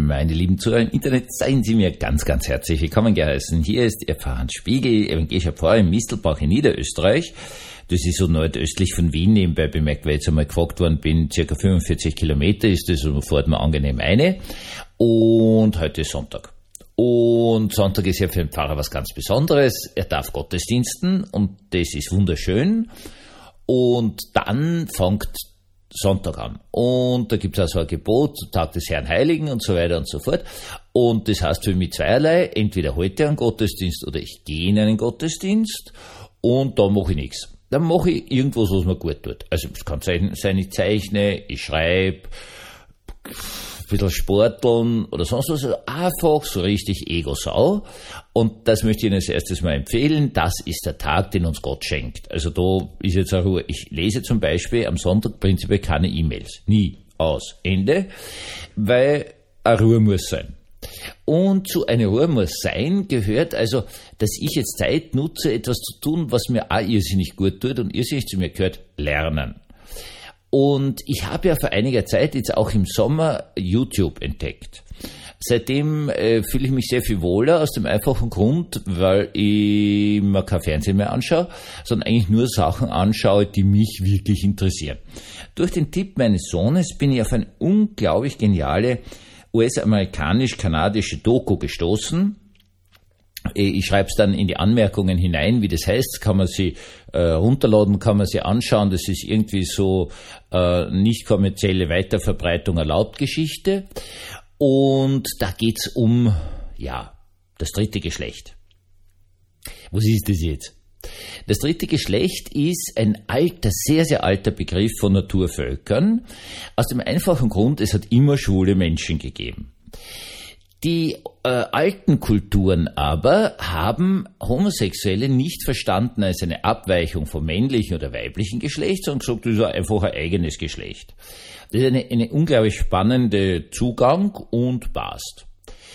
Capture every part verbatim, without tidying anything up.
Meine lieben Zuhörer im Internet, seien Sie mir ganz, ganz herzlich willkommen geheißen. Hier ist Ihr Pfarrer Hans Spiegel, evangelischer Pfarrer in Mistelbach in Niederösterreich. Das ist so nordöstlich von Wien, nebenbei bemerkt, weil ich jetzt einmal gefragt worden bin, circa fünfundvierzig Kilometer ist das und fährt man angenehm eine. Und heute ist Sonntag. Und Sonntag ist ja für den Pfarrer was ganz Besonderes. Er darf Gottesdiensten und das ist wunderschön. Und dann fängt Sonntag an. Und da gibt es also ein Gebot, Tag des Herrn Heiligen und so weiter und so fort. Und das heißt für mich zweierlei, entweder heute einen Gottesdienst oder ich gehe in einen Gottesdienst und dann mache ich nichts. Dann mache ich irgendwas, was mir gut tut. Also es kann sein, ich zeichne, ich schreibe, ein bisschen sporteln oder sonst was. Also einfach so richtig Ego-Sau. Und das möchte ich Ihnen als erstes mal empfehlen. Das ist der Tag, den uns Gott schenkt. Also da ist jetzt eine Ruhe. Ich lese zum Beispiel am Sonntag prinzipiell keine E-Mails. Nie. Aus. Ende. Weil eine Ruhe muss sein. Und zu einer Ruhe muss sein gehört also, dass ich jetzt Zeit nutze, etwas zu tun, was mir auch irrsinnig gut tut und irrsinnig zu mir gehört, lernen. Und ich habe ja vor einiger Zeit jetzt auch im Sommer YouTube entdeckt. Seitdem äh, fühle ich mich sehr viel wohler, aus dem einfachen Grund, weil ich mir kein Fernsehen mehr anschaue, sondern eigentlich nur Sachen anschaue, die mich wirklich interessieren. Durch den Tipp meines Sohnes bin ich auf eine unglaublich geniale U S-amerikanisch-kanadische Doku gestoßen. Ich schreibe es dann in die Anmerkungen hinein, wie das heißt, kann man sie äh, runterladen, kann man sie anschauen. Das ist irgendwie so äh, nicht kommerzielle Weiterverbreitung erlaubt Geschichte. Und da geht's um, ja, das dritte Geschlecht. Was ist das jetzt? Das dritte Geschlecht ist ein alter, sehr, sehr alter Begriff von Naturvölkern. Aus dem einfachen Grund, es hat immer schwule Menschen gegeben. Die äh, alten Kulturen aber haben Homosexuelle nicht verstanden als eine Abweichung vom männlichen oder weiblichen Geschlecht, sondern gesagt, das ist einfach ein eigenes Geschlecht. Das ist eine, eine unglaublich spannende Zugang und passt.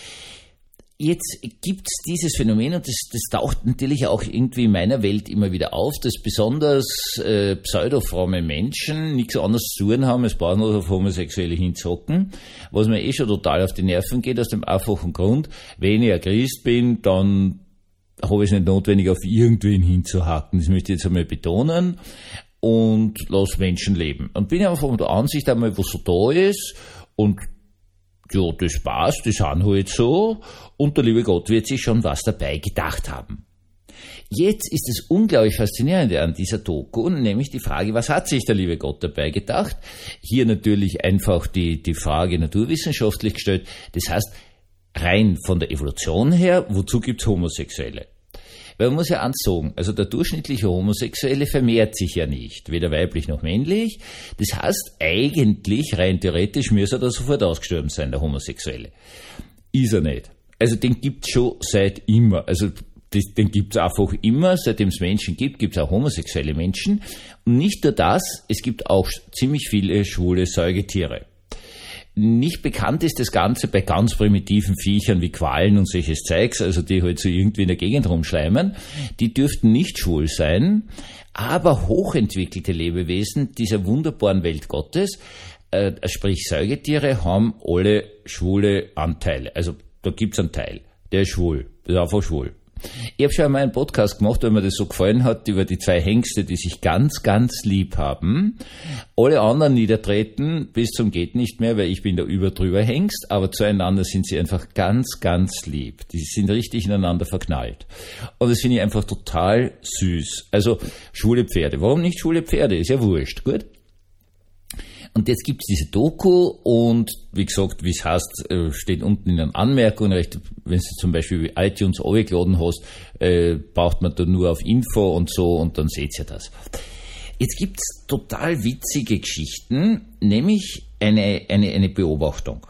Jetzt gibt's dieses Phänomen und das, das taucht natürlich auch irgendwie in meiner Welt immer wieder auf, dass besonders äh, pseudofromme Menschen nichts anderes zu tun haben, als brauchen auf Homosexuelle hinzocken, was mir eh schon total auf die Nerven geht, aus dem einfachen Grund, wenn ich ein Christ bin, dann habe ich es nicht notwendig, auf irgendwen hinzuhaken. Das möchte ich jetzt einmal betonen und lass Menschen leben. Und bin einfach von der Ansicht einmal, was so da ist und ja, das passt, das sind halt so und der liebe Gott wird sich schon was dabei gedacht haben. Jetzt ist das unglaublich Faszinierende an dieser Doku, nämlich die Frage, was hat sich der liebe Gott dabei gedacht? Hier natürlich einfach die, die Frage naturwissenschaftlich gestellt, das heißt, rein von der Evolution her, wozu gibt's Homosexuelle? Weil man muss ja eins sagen, also der durchschnittliche Homosexuelle vermehrt sich ja nicht, weder weiblich noch männlich. Das heißt, eigentlich, rein theoretisch, müsste er da sofort ausgestorben sein, der Homosexuelle. Ist er nicht. Also den gibt's schon seit immer. Also das, den gibt's einfach immer, seitdem es Menschen gibt, gibt's auch homosexuelle Menschen. Und nicht nur das, es gibt auch ziemlich viele schwule Säugetiere. Nicht bekannt ist das Ganze bei ganz primitiven Viechern wie Quallen und solches Zeugs, also die halt so irgendwie in der Gegend rumschleimen. Die dürften nicht schwul sein, aber hochentwickelte Lebewesen dieser wunderbaren Welt Gottes, äh, sprich Säugetiere, haben alle schwule Anteile. Also da gibt's einen Teil, der ist schwul, der ist einfach schwul. Ich habe schon einmal einen Podcast gemacht, weil mir das so gefallen hat, über die zwei Hengste, die sich ganz, ganz lieb haben. Alle anderen niedertreten bis zum geht nicht mehr, weil ich bin der überdrüber Hengst, aber zueinander sind sie einfach ganz, ganz lieb. Die sind richtig ineinander verknallt. Und das finde ich einfach total süß. Also schwule Pferde. Warum nicht schwule Pferde? Ist ja wurscht, gut? Und jetzt gibt's diese Doku und wie gesagt, wie es heißt, steht unten in den Anmerkungen, wenn du zum Beispiel iTunes runtergeladen hast, äh, braucht man da nur auf Info und so und dann seht ihr das. Jetzt gibt's total witzige Geschichten, nämlich eine, eine, eine Beobachtung.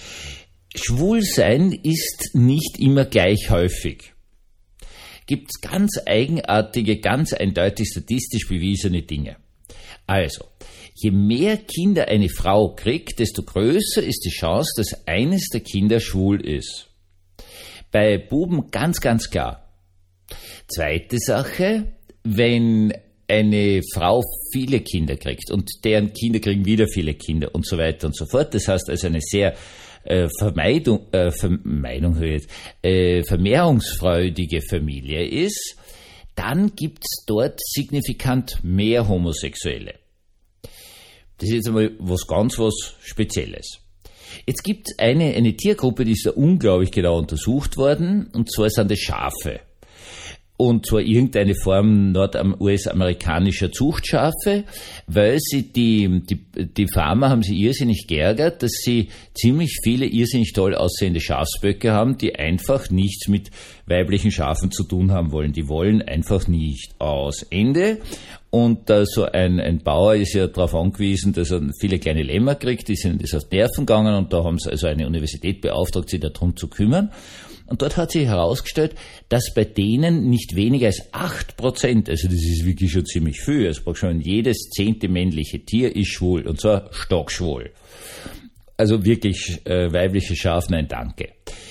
Schwulsein ist nicht immer gleich häufig. Gibt's ganz eigenartige, ganz eindeutig statistisch bewiesene Dinge. Also, je mehr Kinder eine Frau kriegt, desto größer ist die Chance, dass eines der Kinder schwul ist. Bei Buben ganz, ganz klar. Zweite Sache, wenn eine Frau viele Kinder kriegt und deren Kinder kriegen wieder viele Kinder und so weiter und so fort. Das heißt also eine sehr äh, Vermeidung, äh, Vermeidung höre ich jetzt, äh, vermehrungsfreudige Familie ist, dann gibt's dort signifikant mehr Homosexuelle. Das ist jetzt einmal was ganz was Spezielles. Jetzt gibt's eine, eine Tiergruppe, die ist da unglaublich genau untersucht worden, und zwar sind das Schafe. Und zwar irgendeine Form nord-U S-amerikanischer Zuchtschafe, weil sie die, die, die Farmer haben sich irrsinnig geärgert, dass sie ziemlich viele irrsinnig toll aussehende Schafsböcke haben, die einfach nichts mit weiblichen Schafen zu tun haben wollen. Die wollen einfach nicht, aus Ende. Und äh, so ein, ein Bauer ist ja darauf angewiesen, dass er viele kleine Lämmer kriegt, die sind das auf die Nerven gegangen, und da haben sie also eine Universität beauftragt, sich darum zu kümmern. Und dort hat sich herausgestellt, dass bei denen nicht weniger als acht Prozent, also das ist wirklich schon ziemlich viel, also schon jedes zehnte männliche Tier ist schwul, und zwar stockschwul. Also wirklich äh, weibliche Schaf, nein, danke.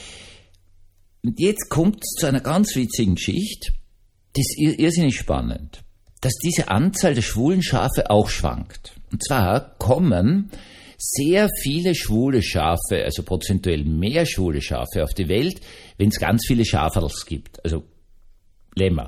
Und jetzt kommt es zu einer ganz witzigen Geschichte, das ist irrsinnig spannend, dass diese Anzahl der schwulen Schafe auch schwankt. Und zwar kommen sehr viele schwule Schafe, also prozentuell mehr schwule Schafe auf die Welt, wenn es ganz viele Schaferls gibt, also Lämmer.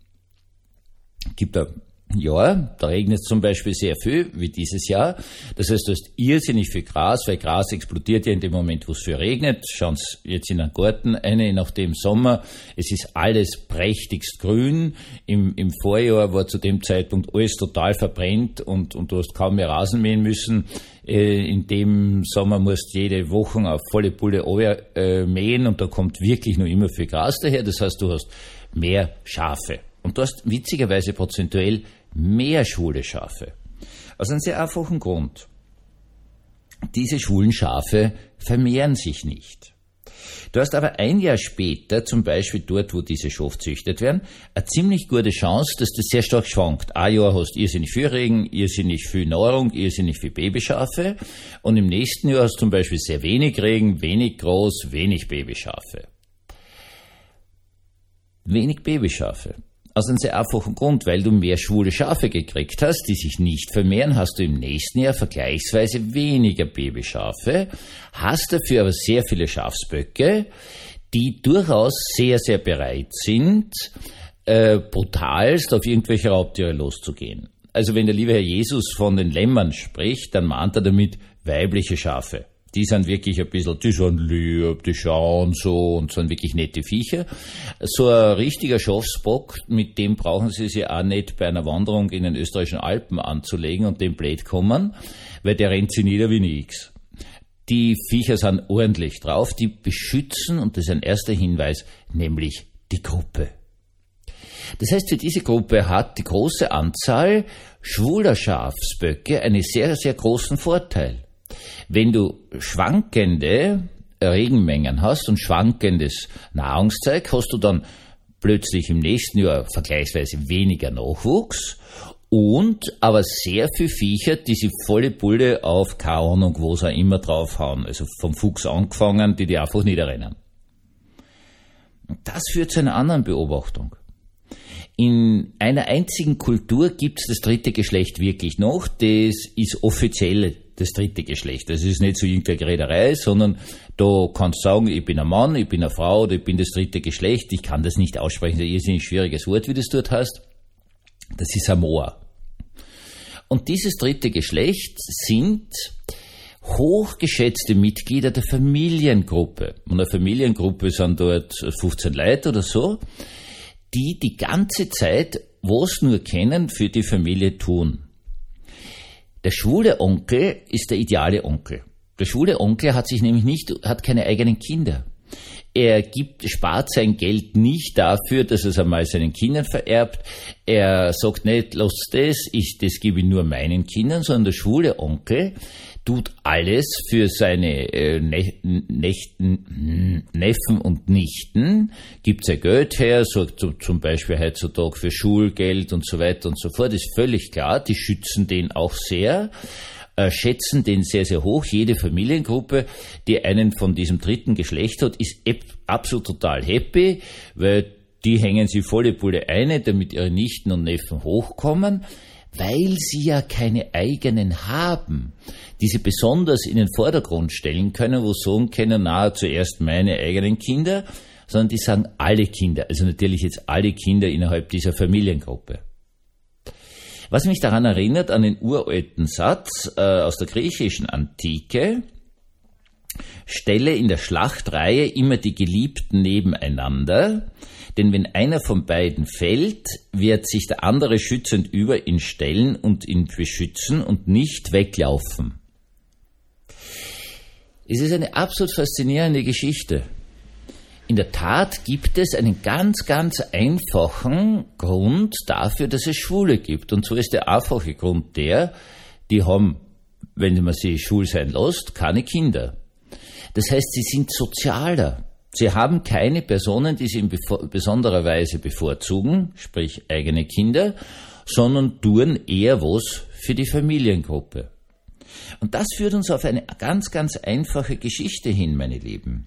Gibt da Jahr, da regnet es zum Beispiel sehr viel, wie dieses Jahr. Das heißt, du hast irrsinnig viel Gras, weil Gras explodiert ja in dem Moment, wo es viel regnet. Schauen Sie jetzt in einen Garten eine, nach dem Sommer. Es ist alles prächtigst grün. Im, im Vorjahr war zu dem Zeitpunkt alles total verbrennt, und, und du hast kaum mehr Rasen mähen müssen. Äh, in dem Sommer musst du jede Woche auf volle Pulle äh, mähen, und da kommt wirklich nur immer viel Gras daher. Das heißt, du hast mehr Schafe. Und du hast witzigerweise prozentuell mehr schwule Schafe. Aus einem sehr einfachen Grund. Diese schwulen Schafe vermehren sich nicht. Du hast aber ein Jahr später, zum Beispiel dort, wo diese Schafe züchtet werden, eine ziemlich gute Chance, dass das sehr stark schwankt. Ein Jahr hast du irrsinnig viel Regen, irrsinnig viel Nahrung, irrsinnig viel Babyschafe, und im nächsten Jahr hast du zum Beispiel sehr wenig Regen, wenig groß, wenig Babyschafe. Wenig Babyschafe. Aus einem sehr einfachen Grund, weil du mehr schwule Schafe gekriegt hast, die sich nicht vermehren, hast du im nächsten Jahr vergleichsweise weniger Babyschafe, hast dafür aber sehr viele Schafsböcke, die durchaus sehr, sehr bereit sind, äh, brutalst auf irgendwelche Raubtiere loszugehen. Also wenn der liebe Herr Jesus von den Lämmern spricht, dann mahnt er damit weibliche Schafe. Die sind wirklich ein bisschen, die sind lieb, die schauen so und sind wirklich nette Viecher. So ein richtiger Schafsbock, mit dem brauchen Sie sich auch nicht bei einer Wanderung in den österreichischen Alpen anzulegen und dem blöd kommen, weil der rennt sie nieder wie nix. Die Viecher sind ordentlich drauf, die beschützen, und das ist ein erster Hinweis, nämlich die Gruppe. Das heißt, für diese Gruppe hat die große Anzahl schwuler Schafsböcke einen sehr, sehr großen Vorteil. Wenn du schwankende Regenmengen hast und schwankendes Nahrungszeug, hast du dann plötzlich im nächsten Jahr vergleichsweise weniger Nachwuchs und aber sehr viel Viecher, die sich volle Pulle auf keine Ahnung, wo sie auch immer draufhauen, also vom Fuchs angefangen, die die einfach niederrennen. Das führt zu einer anderen Beobachtung. In einer einzigen Kultur gibt es das dritte Geschlecht wirklich noch, das ist offiziell das dritte Geschlecht. Das ist nicht so irgendeine Gerederei, sondern da kannst du sagen, ich bin ein Mann, ich bin eine Frau oder ich bin das dritte Geschlecht. Ich kann das nicht aussprechen, das ist ein irrsinnig schwieriges Wort, wie das dort heißt. Das ist Samoa. Und dieses dritte Geschlecht sind hochgeschätzte Mitglieder der Familiengruppe. Und eine Familiengruppe sind dort fünfzehn Leute oder so, die die ganze Zeit was nur kennen, für die Familie tun. Der schwule Onkel ist der ideale Onkel. Der schwule Onkel hat sich nämlich nicht, hat keine eigenen Kinder. Er gibt, spart sein Geld nicht dafür, dass er es einmal seinen Kindern vererbt. Er sagt nicht, lasst das, ich, das gebe ich nur meinen Kindern, sondern der schwule Onkel tut alles für seine äh, ne, Nechten, Neffen und Nichten, gibt sein Geld her, sorgt so, zum Beispiel heutzutage für Schulgeld und so weiter und so fort, ist völlig klar, die schützen den auch sehr, äh, schätzen den sehr, sehr hoch. Jede Familiengruppe, die einen von diesem dritten Geschlecht hat, ist absolut total happy, weil die hängen sie volle Pulle ein, damit ihre Nichten und Neffen hochkommen. weil sie ja keine eigenen haben, die sie besonders in den Vordergrund stellen können, wo sagen können, na, zuerst meine eigenen Kinder, sondern die sagen alle Kinder, also natürlich jetzt alle Kinder innerhalb dieser Familiengruppe. Was mich daran erinnert, an den uralten Satz äh, aus der griechischen Antike: Stelle in der Schlachtreihe immer die Geliebten nebeneinander, denn wenn einer von beiden fällt, wird sich der andere schützend über ihn stellen und ihn beschützen und nicht weglaufen. Es ist eine absolut faszinierende Geschichte. In der Tat gibt es einen ganz, ganz einfachen Grund dafür, dass es Schwule gibt. Und so ist der einfache Grund der, die haben, wenn man sie schwul sein lässt, keine Kinder. Das heißt, sie sind sozialer. Sie haben keine Personen, die sie in besonderer Weise bevorzugen, sprich eigene Kinder, sondern tun eher was für die Familiengruppe. Und das führt uns auf eine ganz, ganz einfache Geschichte hin, meine Lieben.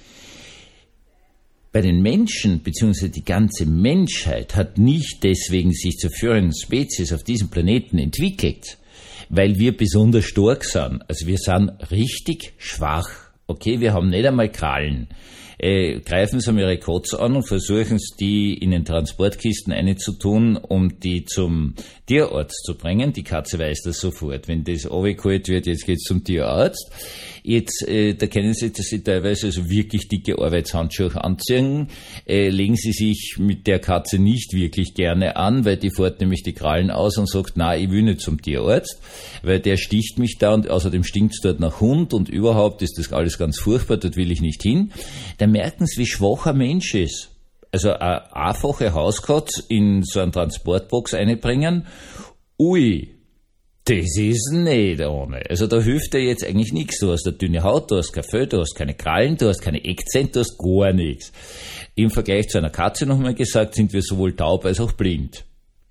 Bei den Menschen, beziehungsweise die ganze Menschheit, hat nicht deswegen sich zur führenden Spezies auf diesem Planeten entwickelt, weil wir besonders stark sind. Also wir sind richtig schwach. Okay, wir haben nicht einmal Krallen. Äh, greifen Sie mir Ihre Katze an und versuchen Sie, die in den Transportkisten einzutun, um die zum Tierarzt zu bringen. Die Katze weiß das sofort. Wenn das runtergeholt wird, jetzt geht's zum Tierarzt. Jetzt, äh, da können Sie, dass Sie teilweise also wirklich dicke Arbeitshandschuhe anziehen. Äh, legen Sie sich mit der Katze nicht wirklich gerne an, weil die fährt nämlich die Krallen aus und sagt, na, ich will nicht zum Tierarzt, weil der sticht mich da und außerdem stinkt's dort nach Hund und überhaupt ist das alles ganz furchtbar, dort will ich nicht hin. Dann merken Sie, wie schwach ein Mensch ist. Also eine einfache Hauskatze in so eine Transportbox einbringen, ui, das ist nicht ohne. Also da hilft dir jetzt eigentlich nichts. Du hast eine dünne Haut, du hast kein Fell, du hast keine Krallen, du hast keine Eckzähne, du hast gar nichts. Im Vergleich zu einer Katze nochmal gesagt, sind wir sowohl taub als auch blind.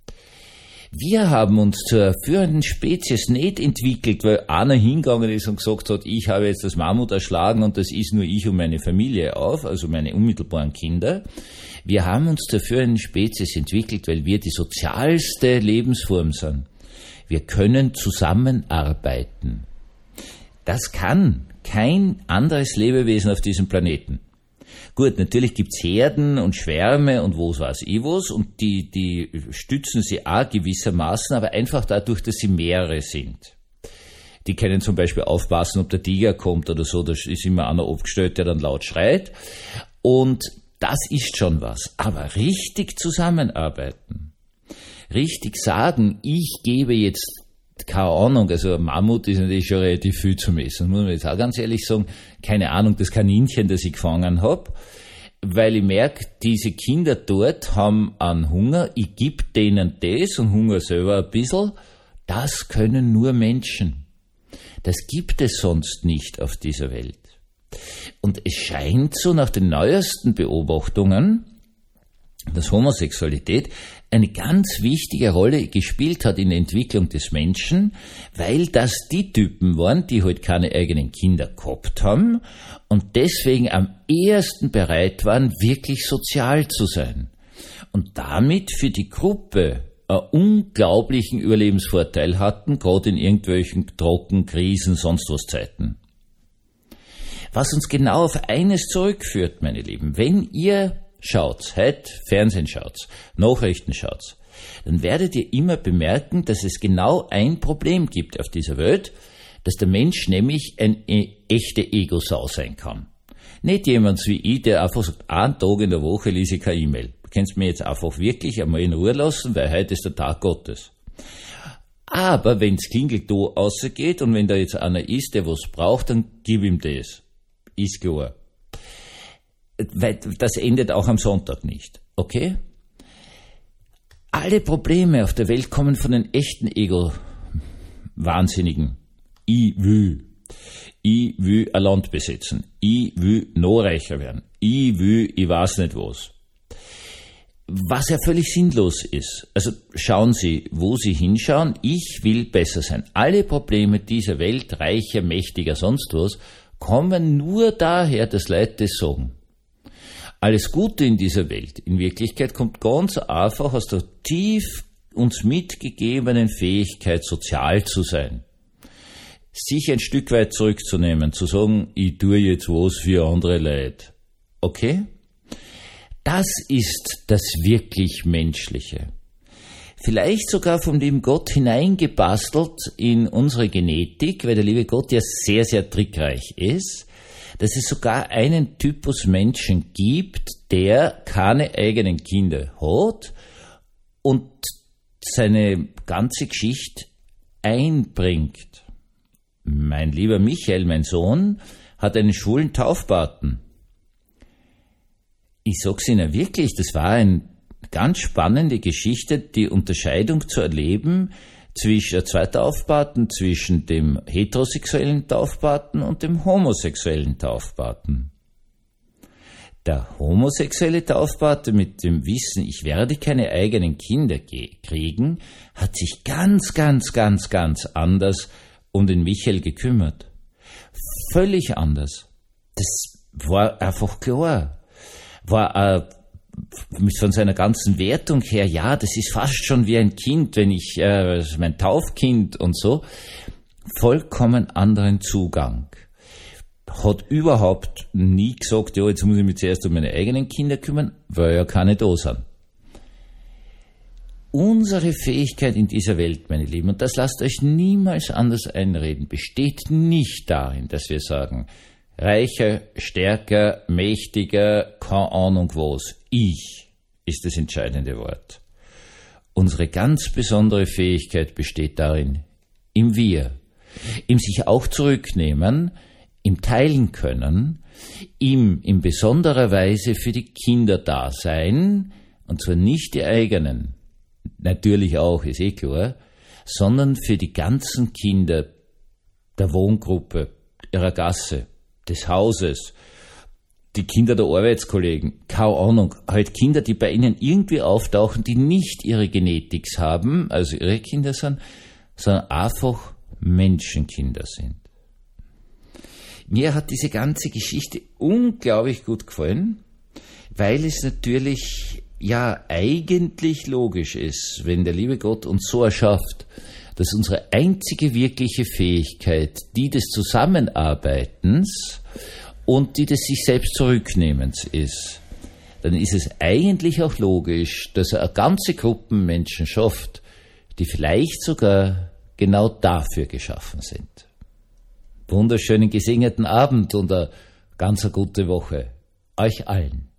Wir haben uns zur führenden Spezies nicht entwickelt, weil einer hingegangen ist und gesagt hat, ich habe jetzt das Mammut erschlagen und das ist nur ich und meine Familie auf, also meine unmittelbaren Kinder. Wir haben uns zur führenden Spezies entwickelt, weil wir die sozialste Lebensform sind. Wir können zusammenarbeiten. Das kann kein anderes Lebewesen auf diesem Planeten. Gut, natürlich gibt's Herden und Schwärme und was weiß ich was und die, die stützen sie auch gewissermaßen, aber einfach dadurch, dass sie mehrere sind. Die können zum Beispiel aufpassen, ob der Tiger kommt oder so, da ist immer einer aufgestellt, der dann laut schreit und das ist schon was. Aber richtig zusammenarbeiten, richtig sagen, ich gebe jetzt keine Ahnung, also ein Mammut ist natürlich schon relativ viel zu messen, muss man jetzt auch ganz ehrlich sagen, keine Ahnung, das Kaninchen, das ich gefangen habe, weil ich merke, diese Kinder dort haben einen Hunger, ich gebe denen das und Hunger selber ein bisschen, das können nur Menschen. Das gibt es sonst nicht auf dieser Welt. Und es scheint so nach den neuesten Beobachtungen, dass Homosexualität eine ganz wichtige Rolle gespielt hat in der Entwicklung des Menschen, weil das die Typen waren, die halt keine eigenen Kinder gehabt haben und deswegen am ehesten bereit waren, wirklich sozial zu sein und damit für die Gruppe einen unglaublichen Überlebensvorteil hatten, gerade in irgendwelchen Trocken, Krisen, sonst was Zeiten. Was uns genau auf eines zurückführt, meine Lieben, wenn ihr schaut, heute Fernsehen schaut, Nachrichten schaut, dann werdet ihr immer bemerken, dass es genau ein Problem gibt auf dieser Welt, dass der Mensch nämlich ein e- echte Ego-Sau sein kann. Nicht jemand wie ich, der einfach sagt, einen Tag in der Woche lese ich keine E-Mail. Du kannst mir jetzt einfach wirklich einmal in Ruhe lassen, weil heute ist der Tag Gottes. Aber wenn's klingelt da rausgeht und wenn da jetzt einer ist, der was braucht, dann gib ihm das. Ist klar. Weil das endet auch am Sonntag nicht, okay? Alle Probleme auf der Welt kommen von den echten Ego-Wahnsinnigen. Ich will. Ich will ein Land besetzen. Ich will noch reicher werden. Ich will, ich weiß nicht was. Was ja völlig sinnlos ist. Also schauen Sie, wo Sie hinschauen. Ich will besser sein. Alle Probleme dieser Welt, reicher, mächtiger, sonst was, kommen nur daher, dass Leute das sagen. Alles Gute in dieser Welt, in Wirklichkeit, kommt ganz einfach aus der tief uns mitgegebenen Fähigkeit, sozial zu sein, sich ein Stück weit zurückzunehmen, zu sagen, ich tue jetzt was für andere Leute. Okay? Das ist das wirklich Menschliche. Vielleicht sogar vom lieben Gott hineingebastelt in unsere Genetik, weil der liebe Gott ja sehr, sehr trickreich ist, dass es sogar einen Typus Menschen gibt, der keine eigenen Kinder hat und seine ganze Geschichte einbringt. Mein lieber Michael, mein Sohn, hat einen schwulen Taufpaten. Ich sag's Ihnen wirklich, das war eine ganz spannende Geschichte, die Unterscheidung zu erleben zwischen zwei Taufpaten, zwischen dem heterosexuellen Taufpaten und dem homosexuellen Taufpaten. Der homosexuelle Taufpate mit dem Wissen, ich werde keine eigenen Kinder kriegen, hat sich ganz, ganz, ganz, ganz anders um den Michael gekümmert. Völlig anders. Das war einfach klar. War äh, von seiner ganzen Wertung her, ja, das ist fast schon wie ein Kind, wenn ich, äh, mein Taufkind und so, vollkommen anderen Zugang. Hat überhaupt nie gesagt, ja, jetzt muss ich mich zuerst um meine eigenen Kinder kümmern, weil ja keine da sind. Unsere Fähigkeit in dieser Welt, meine Lieben, und das lasst euch niemals anders einreden, besteht nicht darin, dass wir sagen, reicher, stärker, mächtiger, keine Ahnung was. Ich ist das entscheidende Wort. Unsere ganz besondere Fähigkeit besteht darin, im Wir, im sich auch zurücknehmen, im Teilen können, im in besonderer Weise für die Kinder da sein, und zwar nicht die eigenen, natürlich auch, ist eh klar, sondern für die ganzen Kinder der Wohngruppe, ihrer Gasse, des Hauses, die Kinder der Arbeitskollegen, keine Ahnung, halt Kinder, die bei ihnen irgendwie auftauchen, die nicht ihre Genetik haben, also ihre Kinder sind, sondern einfach Menschenkinder sind. Mir hat diese ganze Geschichte unglaublich gut gefallen, weil es natürlich ja eigentlich logisch ist, wenn der liebe Gott uns so erschafft, dass unsere einzige wirkliche Fähigkeit die des Zusammenarbeitens und die des sich selbst Zurücknehmens ist, dann ist es eigentlich auch logisch, dass er eine ganze Gruppe Menschen schafft, die vielleicht sogar genau dafür geschaffen sind. Wunderschönen gesegneten Abend und eine ganz gute Woche euch allen.